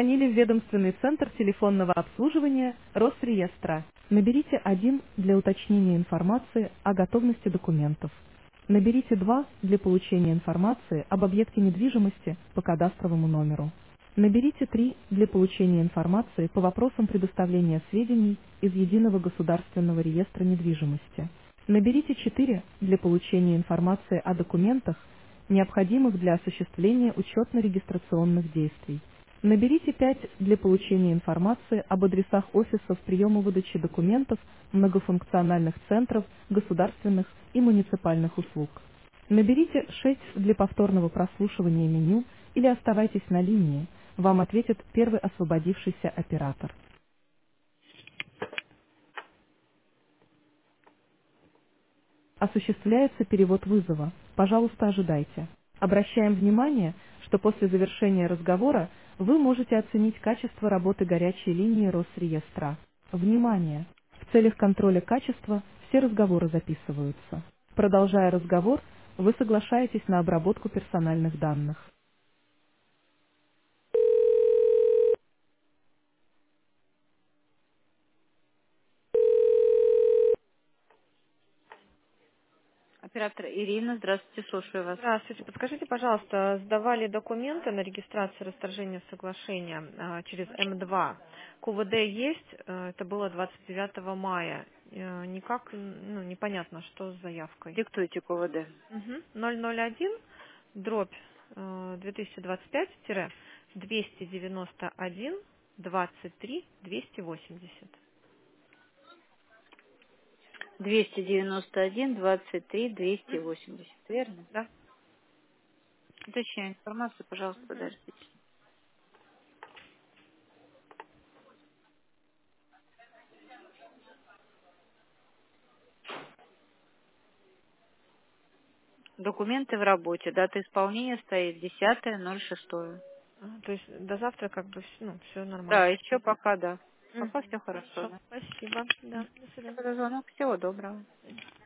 Позвонили в ведомственный центр телефонного обслуживания Росреестра. Наберите 1 для уточнения информации о готовности документов. Наберите 2 для получения информации об объекте недвижимости по кадастровому номеру. Наберите 3 для получения информации по вопросам предоставления сведений из Единого государственного реестра недвижимости. Наберите 4 для получения информации о документах, необходимых для осуществления учетно-регистрационных действий. Наберите 5 для получения информации об адресах офисов приема выдачи документов, многофункциональных центров, государственных и муниципальных услуг. Наберите 6 для повторного прослушивания меню или оставайтесь на линии, вам ответит первый освободившийся оператор. Осуществляется перевод вызова. Пожалуйста, ожидайте. Обращаем внимание, что после завершения разговора вы можете оценить качество работы горячей линии Росреестра. Внимание! В целях контроля качества все разговоры записываются. Продолжая разговор, вы соглашаетесь на обработку персональных данных. Оператор Ирина, здравствуйте, слушаю вас. Здравствуйте. Подскажите, пожалуйста, сдавали документы на регистрацию расторжения соглашения через М2. КУВД есть, это было 29 мая. Никак, непонятно, что с заявкой. Диктуйте КВД. 001 дробь 2025-291 23 280. 291 23 Мгм. 280, верно? Да. Уточняю информацию, пожалуйста, подождите. Документы в работе. Дата исполнения стоит 10.06. То есть до завтра как бы все Да, нормально. еще пока да. Пока Мгм. все хорошо, Хорошо. да. Спасибо. Да. До свидания. Спасибо за звонок. Всего доброго.